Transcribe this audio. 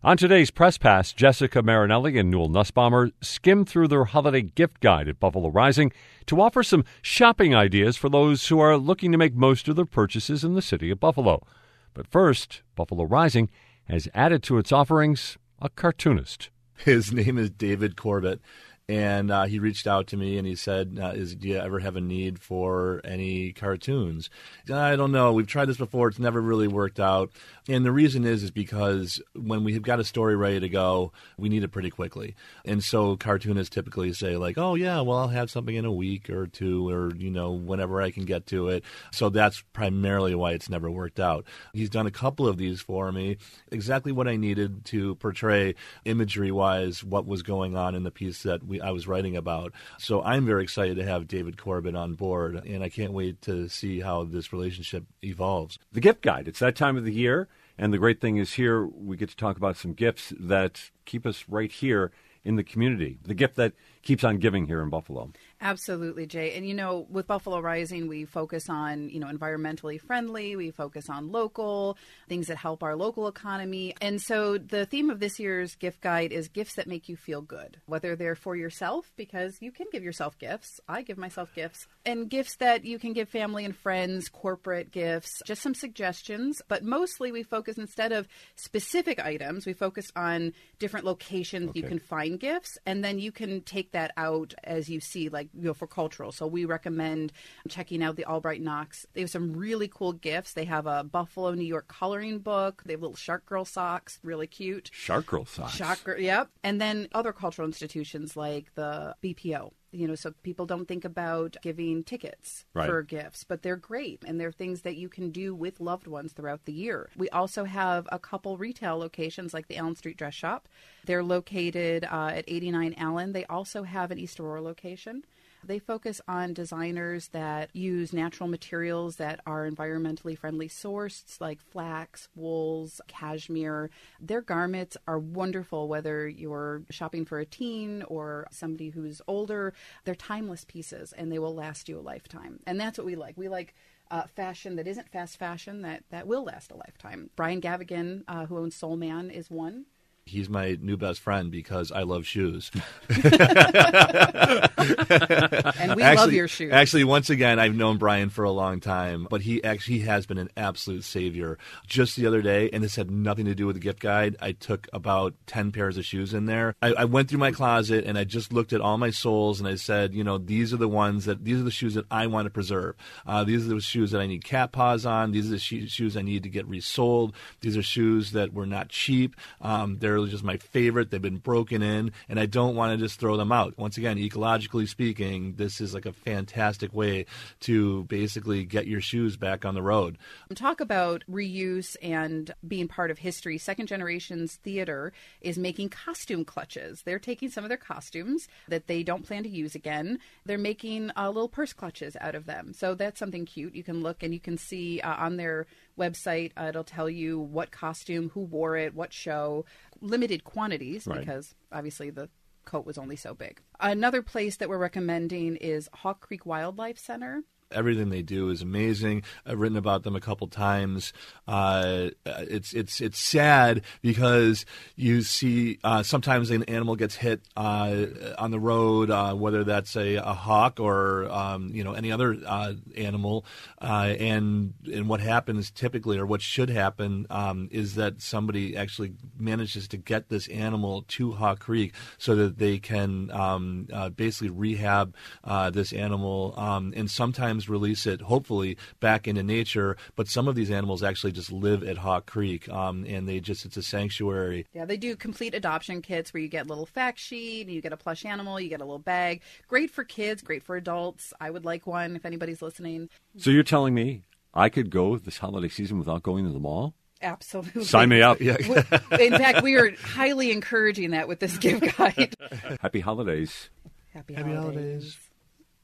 On today's Press Pass, Jessica Marinelli and Newell Nussbaumer skim through their holiday gift guide at Buffalo Rising to offer some shopping ideas for those who are looking to make most of their purchases in the city of Buffalo. But first, Buffalo Rising has added to its offerings a cartoonist. His name is David Corbett, and he reached out to me and he said, do you ever have a need for any cartoons? I don't know. We've tried this before. It's never really worked out. And the reason is because when we have got a story ready to go, we need it pretty quickly. And so cartoonists typically say like, oh, yeah, well, I'll have something in a week or two or, whenever I can get to it. So that's primarily why it's never worked out. He's done a couple of these for me, exactly what I needed to portray imagery-wise what was going on in the piece that I was writing about. So I'm very excited to have David Corbett on board, and I can't wait to see how this relationship evolves. The gift guide, it's that time of the year. And the great thing is here we get to talk about some gifts that keep us right here in the community. The gift that keeps on giving here in Buffalo. Absolutely, Jay. And, with Buffalo Rising, we focus on, environmentally friendly. We focus on local, things that help our local economy. And so the theme of this year's gift guide is gifts that make you feel good, whether they're for yourself, because you can give yourself gifts. I give myself gifts. And gifts that you can give family and friends, corporate gifts, just some suggestions. But mostly we focus, instead of specific items, we focus on different locations you can find gifts. And then you can take that out as you see, like, for cultural. So we recommend checking out the Albright Knox. They have some really cool gifts. They have a Buffalo, New York coloring book. They have little Shark Girl socks, really cute. Shark Girl socks. Yep. And then other cultural institutions like the BPO. So people don't think about giving tickets for gifts, but they're great. And they're things that you can do with loved ones throughout the year. We also have a couple retail locations like the Allen Street Dress Shop. They're located at 89 Allen. They also have an East Aurora location. They focus on designers that use natural materials that are environmentally friendly sourced, like flax, wools, cashmere. Their garments are wonderful, whether you're shopping for a teen or somebody who's older. They're timeless pieces, and they will last you a lifetime. And that's what we like. We like fashion that isn't fast fashion, that will last a lifetime. Brian Gavigan, who owns Soul Man, is one. He's my new best friend because I love shoes. And we love your shoes. Actually, once again, I've known Brian for a long time, but he has been an absolute savior. Just the other day, and this had nothing to do with the gift guide, I took about 10 pairs of shoes in there. I went through my closet and I just looked at all my soles and I said, these are the shoes that I want to preserve. These are the shoes that I need cat paws on. These are the shoes I need to get resold. These are shoes that were not cheap. They're just my favorite. They've been broken in, and I don't want to just throw them out. Once again, ecologically speaking, this is like a fantastic way to basically get your shoes back on the road. Talk about reuse and being part of history. Second Generations Theater is making costume clutches. They're taking some of their costumes that they don't plan to use again. They're making little purse clutches out of them. So that's something cute. You can look and you can see on their website, it'll tell you what costume, who wore it, what show, limited quantities, because obviously the coat was only so big. Another place that we're recommending is Hawk Creek Wildlife Center. Everything they do is amazing. I've written about them a couple times. It's sad because you see sometimes an animal gets hit on the road, whether that's a hawk or any other animal, and what happens typically, or what should happen, is that somebody actually manages to get this animal to Hawk Creek so that they can basically rehab this animal, and sometimes release it, hopefully, back into nature. But some of these animals actually just live at Hawk Creek, and it's a sanctuary. Yeah, they do complete adoption kits where you get a little fact sheet, you get a plush animal, you get a little bag. Great for kids, great for adults. I would like one if anybody's listening. So you're telling me I could go this holiday season without going to the mall? Absolutely. Sign me up. Yeah. In fact, we are highly encouraging that with this gift guide. Happy holidays. Happy holidays.